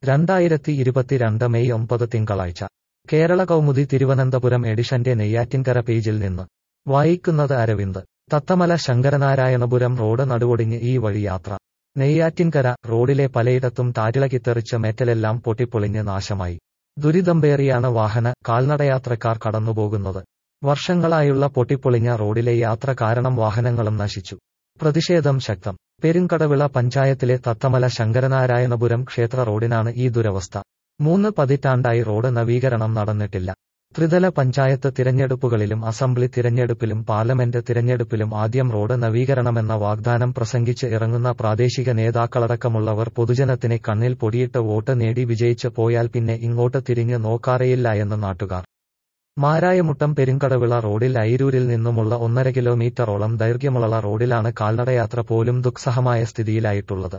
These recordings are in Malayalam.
2022 മെയ് 9 തിങ്കളാഴ്ച കേരള കൗമുദി തിരുവനന്തപുരം എഡിഷന്റെ നെയ്യാറ്റിൻകര പേജിൽ നിന്ന് വായിക്കുന്നത് അരവിന്ദ്. തത്തമല ശങ്കരനാരായണപുരം റോഡ് നടുവൊടിഞ്ഞ് ഈ വഴി യാത്ര. നെയ്യാറ്റിൻകര റോഡിലെ പലയിടത്തും താരിളകിത്തെറിച്ച മെറ്റലെല്ലാം പൊട്ടിപ്പൊളിഞ്ഞ് നാശമായി. ദുരിതമ്പേറിയാണ് കാൽനടയാത്രക്കാർ കടന്നുപോകുന്നത്. വർഷങ്ങളായുള്ള പൊട്ടിപ്പൊളിഞ്ഞ റോഡിലെ യാത്ര കാരണം വാഹനങ്ങളും നശിച്ചു. പ്രതിഷേധം ശക്തം. പെരുങ്കടവിള പഞ്ചായത്തിലെ തത്തമല ശങ്കരനാരായണപുരം ക്ഷേത്ര റോഡിനാണ് ഈ ദുരവസ്ഥ. 3 പതിറ്റാണ്ടായി റോഡ് നവീകരണം നടന്നിട്ടില്ല. ത്രിതല പഞ്ചായത്ത് തിരഞ്ഞെടുപ്പുകളിലും അസംബ്ലി തിരഞ്ഞെടുപ്പിലും പാർലമെന്റ് തിരഞ്ഞെടുപ്പിലും ആദ്യം റോഡ് നവീകരണമെന്ന വാഗ്ദാനം പ്രസംഗിച്ച് ഇറങ്ങുന്ന പ്രാദേശിക നേതാക്കളടക്കമുള്ളവർ പൊതുജനത്തിനെ കണ്ണിൽ പൊടിയിട്ട് വോട്ട് നേടി വിജയിച്ച് പോയാൽ പിന്നെ ഇങ്ങോട്ട് തിരിഞ്ഞ് നോക്കാറേയില്ല എന്ന് നാട്ടുകാർ. മാരായമുട്ടം പെരുങ്കടവിള റോഡിൽ അയിരൂരിൽ നിന്നുമുള്ള 1.5 കിലോമീറ്ററോളം ദൈർഘ്യമുള്ള റോഡിലാണ് കാൽനടയാത്ര പോലും ദുസ്സഹമായ സ്ഥിതിയിലായിട്ടുള്ളത്.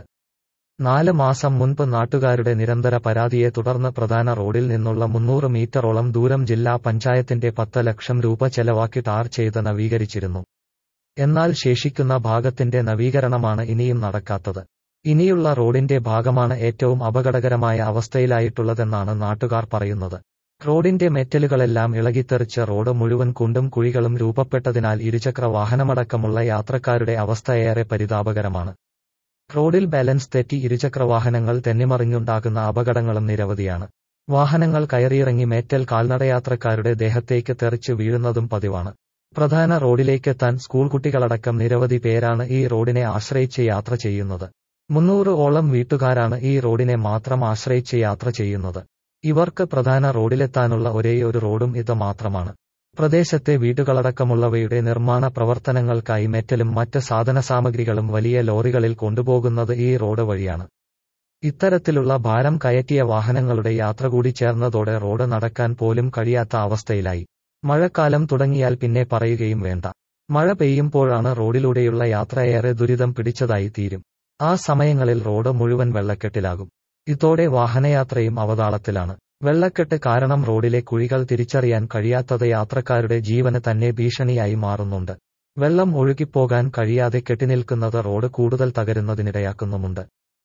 4 മാസം മുൻപ് നാട്ടുകാരുടെ നിരന്തര പരാതിയെ തുടർന്ന് പ്രധാന റോഡിൽ നിന്നുള്ള 300 മീറ്ററോളം ദൂരം ജില്ലാ പഞ്ചായത്തിന്റെ 10 ലക്ഷം രൂപ ചെലവാക്കി ടാർ ചെയ്ത് നവീകരിച്ചിരുന്നു. എന്നാൽ ശേഷിക്കുന്ന ഭാഗത്തിന്റെ നവീകരണമാണ് ഇനിയും നടക്കാത്തത്. ഇനിയുള്ള റോഡിന്റെ ഭാഗമാണ് ഏറ്റവും അപകടകരമായ അവസ്ഥയിലായിട്ടുള്ളതെന്നാണ് നാട്ടുകാർ പറയുന്നത്. റോഡിന്റെ മെറ്റലുകളെല്ലാം ഇളകിത്തെറിച്ച് റോഡ് മുഴുവൻ കുണ്ടും കുഴികളും രൂപപ്പെട്ടതിനാൽ ഇരുചക്ര വാഹനമടക്കമുള്ള യാത്രക്കാരുടെ അവസ്ഥ ഏറെ പരിതാപകരമാണ്. റോഡിൽ ബാലൻസ് തെറ്റി ഇരുചക്രവാഹനങ്ങൾ തെന്നിമറിഞ്ഞുണ്ടാകുന്ന അപകടങ്ങളും നിരവധിയാണ്. വാഹനങ്ങൾ കയറിയിറങ്ങി മെറ്റൽ കാൽനടയാത്രക്കാരുടെ ദേഹത്തേക്ക് തെറിച്ച് വീഴുന്നതും പതിവാണ്. പ്രധാന റോഡിലേക്കെത്താൻ സ്കൂൾ കുട്ടികളടക്കം നിരവധി പേരാണ് ഈ റോഡിനെ ആശ്രയിച്ച് യാത്ര ചെയ്യുന്നത്. 300 ഓളം വീട്ടുകാരാണ് ഈ റോഡിനെ മാത്രം ആശ്രയിച്ച് യാത്ര ചെയ്യുന്നത്. ഇവർക്ക് പ്രധാന റോഡിലെത്താനുള്ള ഒരേയൊരു റോഡും ഇത് മാത്രമാണ്. പ്രദേശത്തെ വീടുകളടക്കമുള്ളവയുടെ നിർമ്മാണ പ്രവർത്തനങ്ങൾക്കായി മെറ്റലും മറ്റ് സാധനസാമഗ്രികളും വലിയ ലോറികളിൽ കൊണ്ടുപോകുന്നത് ഈ റോഡ് വഴിയാണ്. ഇത്തരത്തിലുള്ള ഭാരം കയറ്റിയ വാഹനങ്ങളുടെ യാത്ര കൂടി ചേർന്നതോടെ റോഡ് നടക്കാൻ പോലും കഴിയാത്ത അവസ്ഥയിലായി. മഴക്കാലം തുടങ്ങിയാൽ പിന്നെ പറയുകയും വേണ്ട. മഴ പെയ്യുമ്പോഴാണ് റോഡിലൂടെയുള്ള യാത്ര ഏറെ ദുരിതം പിടിച്ചതായി തീരും. ആ സമയങ്ങളിൽ റോഡ് മുഴുവൻ വെള്ളക്കെട്ടിലാകും. ഇതോടെ വാഹനയാത്രയും അവതാളത്തിലാണ്. വെള്ളക്കെട്ട് കാരണം റോഡിലെ കുഴികൾ തിരിച്ചറിയാൻ കഴിയാത്തത് യാത്രക്കാരുടെ ജീവന് തന്നെ ഭീഷണിയായി മാറുന്നുണ്ട്. വെള്ളം ഒഴുകിപ്പോകാൻ കഴിയാതെ കെട്ടിനിൽക്കുന്നത് റോഡ് കൂടുതൽ തകരുന്നതിനിടയാക്കുന്നുമുണ്ട്.